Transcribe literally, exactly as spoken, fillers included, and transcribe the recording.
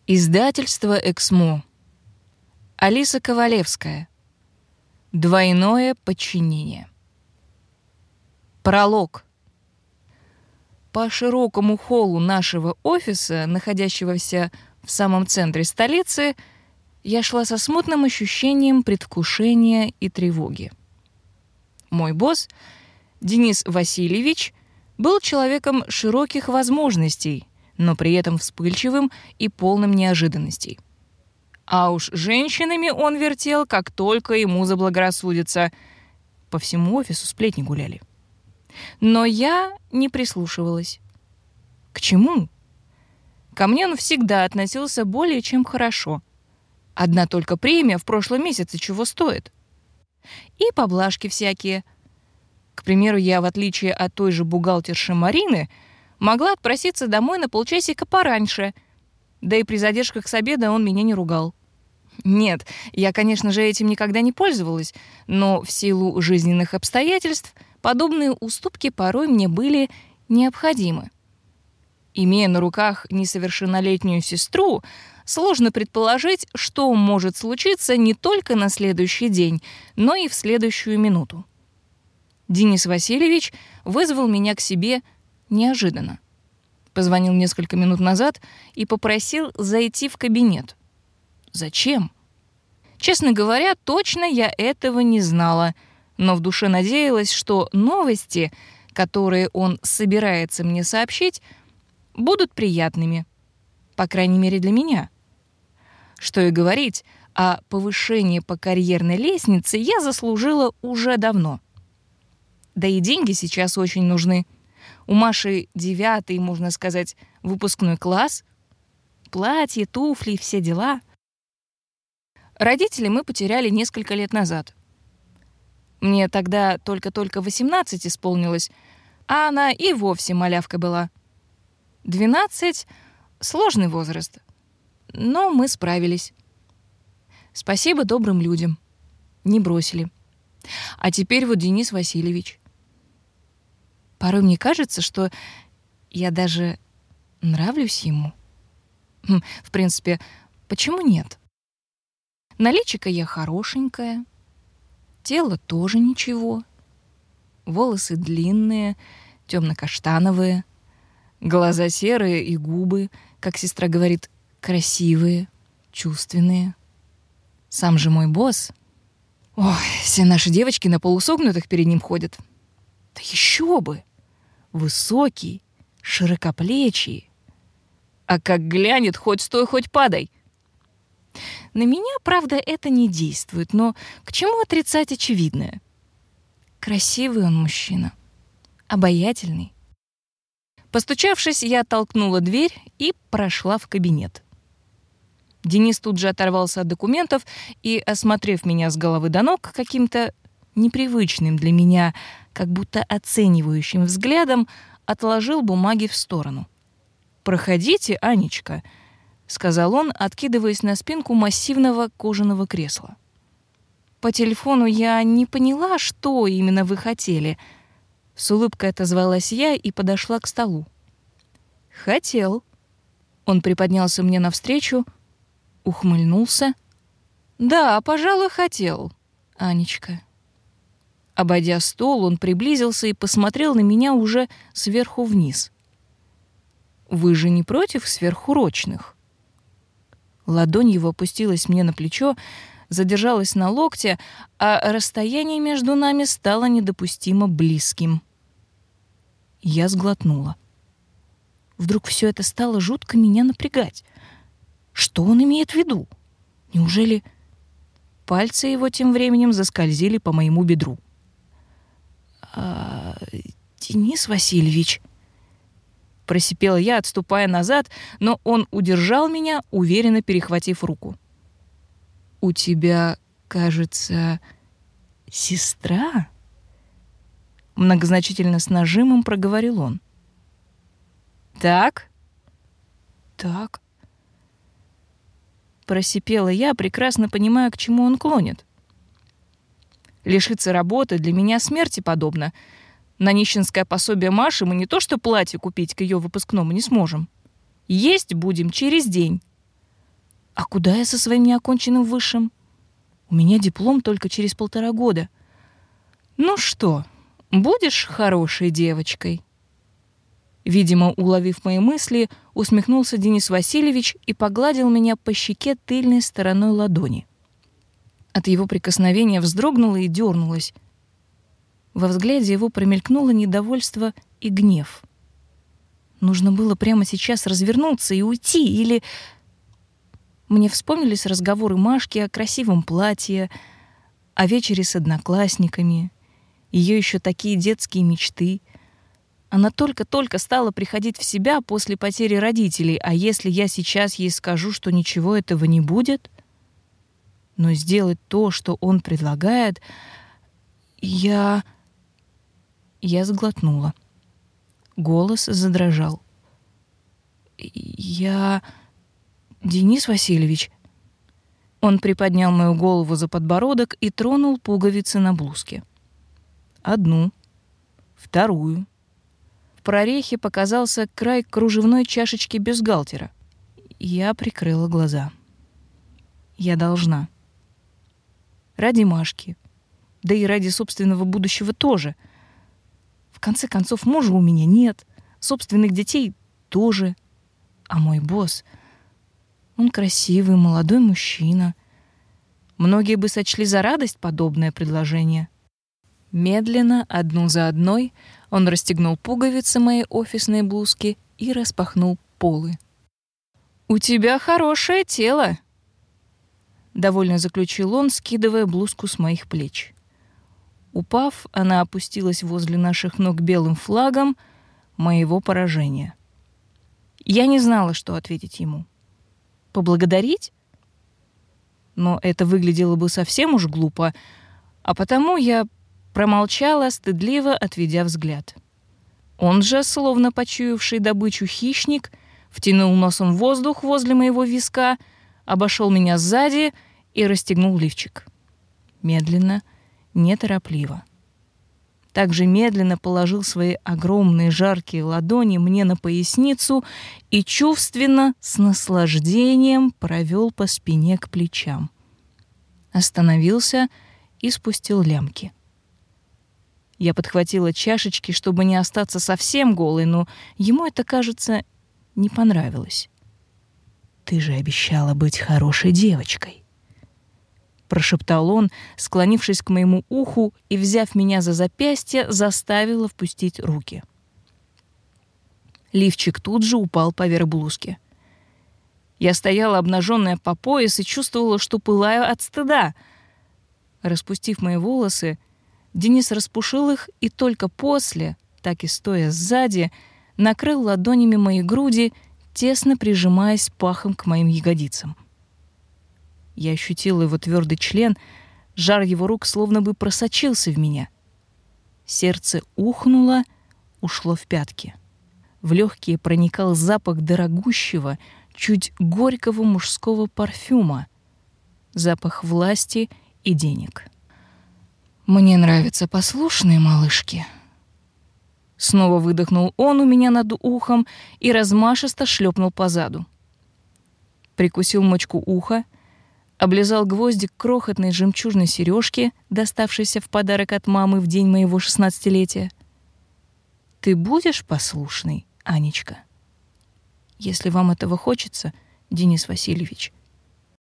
Издательство «Эксмо». Алиса Ковалевская. Двойное подчинение. Пролог. По широкому холлу нашего офиса, находящегося в самом центре столицы, я шла со смутным ощущением предвкушения и тревоги. Мой босс, Денис Васильевич, был человеком широких возможностей, но при этом вспыльчивым и полным неожиданностей. А уж женщинами он вертел, как только ему заблагорассудится. По всему офису сплетни гуляли. Но я не прислушивалась. К чему? Ко мне он всегда относился более чем хорошо. Одна только премия в прошлом месяце чего стоит. И поблажки всякие. К примеру, я, в отличие от той же бухгалтерши Марины, могла отпроситься домой на полчасика пораньше. Да и при задержках с обеда он меня не ругал. Нет, я, конечно же, этим никогда не пользовалась, но в силу жизненных обстоятельств подобные уступки порой мне были необходимы. Имея на руках несовершеннолетнюю сестру, сложно предположить, что может случиться не только на следующий день, но и в следующую минуту. Денис Васильевич вызвал меня к себе неожиданно. Позвонил несколько минут назад и попросил зайти в кабинет. Зачем? Честно говоря, точно я этого не знала, но в душе надеялась, что новости, которые он собирается мне сообщить, будут приятными. По крайней мере, для меня. Что и говорить, а повышение по карьерной лестнице я заслужила уже давно. Да и деньги сейчас очень нужны. У Маши девятый, можно сказать, выпускной класс. Платье, туфли, все дела. Родителей мы потеряли несколько лет назад. Мне тогда только-только восемнадцать исполнилось, а она и вовсе малявка была. двенадцать — сложный возраст. Но мы справились. Спасибо добрым людям. Не бросили. А теперь вот Денис Васильевич. Порой мне кажется, что я даже нравлюсь ему. В принципе, почему нет? На личико я хорошенькая, тело тоже ничего, волосы длинные, темно-каштановые, глаза серые и губы, как сестра говорит, красивые, чувственные. Сам же мой босс. Ой, все наши девочки на полусогнутых перед ним ходят. Да еще бы! Высокий, широкоплечий. А как глянет, хоть стой, хоть падай. На меня, правда, это не действует, но к чему отрицать очевидное? Красивый он мужчина, обаятельный. Постучавшись, я толкнула дверь и прошла в кабинет. Денис тут же оторвался от документов и, осмотрев меня с головы до ног каким-то непривычным для меня, как будто оценивающим взглядом, отложил бумаги в сторону. «Проходите, Анечка», — сказал он, откидываясь на спинку массивного кожаного кресла. По телефону я не поняла, что именно вы хотели. С улыбкой отозвалась я и подошла к столу. «Хотел». Он приподнялся мне навстречу, ухмыльнулся. «Да, пожалуй, хотел, Анечка». Обойдя стол, он приблизился и посмотрел на меня уже сверху вниз. «Вы же не против сверхурочных?» Ладонь его опустилась мне на плечо, задержалась на локте, а расстояние между нами стало недопустимо близким. Я сглотнула. Вдруг все это стало жутко меня напрягать. Что он имеет в виду? Неужели... Пальцы его тем временем заскользили по моему бедру. «А, Денис Васильевич...» Просипела я, отступая назад, но он удержал меня, уверенно перехватив руку. «У тебя, кажется, сестра?» Многозначительно с нажимом проговорил он. «Так?» «Так...» Просипела я, прекрасно понимая, к чему он клонит. Лишиться работы для меня смерти подобно. На нищенское пособие Маши мы не то что платье купить к ее выпускному не сможем. Есть будем через день. А куда я со своим неоконченным высшим? У меня диплом только через полтора года. Ну что, будешь хорошей девочкой? Видимо, уловив мои мысли, усмехнулся Денис Васильевич и погладил меня по щеке тыльной стороной ладони. От его прикосновения вздрогнула и дернулась. Во взгляде его промелькнуло недовольство и гнев. Нужно было прямо сейчас развернуться и уйти, или... Мне вспомнились разговоры Машки о красивом платье, о вечере с одноклассниками, ее еще такие детские мечты. Она только-только стала приходить в себя после потери родителей, а если я сейчас ей скажу, что ничего этого не будет? Но сделать то, что он предлагает, я... Я сглотнула. Голос задрожал. Я... Денис Васильевич. Он приподнял мою голову за подбородок и тронул пуговицы на блузке. Одну, вторую. В прорехе показался край кружевной чашечки бюстгальтера. Я прикрыла глаза. Я должна. Ради Машки. Да и ради собственного будущего тоже. В конце концов, мужа у меня нет. Собственных детей тоже. А мой босс... Он красивый, молодой мужчина. Многие бы сочли за радость подобное предложение. Медленно, одну за одной, он расстегнул пуговицы моей офисной блузки и распахнул полы. «У тебя хорошее тело», — довольно заключил он, скидывая блузку с моих плеч. Упав, она опустилась возле наших ног белым флагом моего поражения. Я не знала, что ответить ему. Поблагодарить? Но это выглядело бы совсем уж глупо, а потому я промолчала, стыдливо отведя взгляд. Он же, словно почуявший добычу хищник, втянул носом воздух возле моего виска, обошел меня сзади и расстегнул лифчик. Медленно, неторопливо. Также медленно положил свои огромные жаркие ладони мне на поясницу и чувственно, с наслаждением провел по спине к плечам. Остановился и спустил лямки. Я подхватила чашечки, чтобы не остаться совсем голой, но ему это, кажется, не понравилось. «Ты же обещала быть хорошей девочкой», — прошептал он, склонившись к моему уху и, взяв меня за запястье, заставил впустить руки. Лифчик тут же упал поверх блузки. Я стояла обнаженная по пояс и чувствовала, что пылаю от стыда. Распустив мои волосы, Денис распушил их и только после, так и стоя сзади, накрыл ладонями мои груди, тесно прижимаясь пахом к моим ягодицам. Я ощутила его твердый член, жар его рук словно бы просочился в меня. Сердце ухнуло, ушло в пятки. В легкие проникал запах дорогущего, чуть горького мужского парфюма, запах власти и денег. «Мне нравятся послушные малышки». Снова выдохнул он у меня над ухом и размашисто шлепнул по заду. Прикусил мочку уха, облизал гвоздик крохотной жемчужной сережки, доставшейся в подарок от мамы в день моего шестнадцатилетия. «Ты будешь послушной, Анечка? Если вам этого хочется, Денис Васильевич,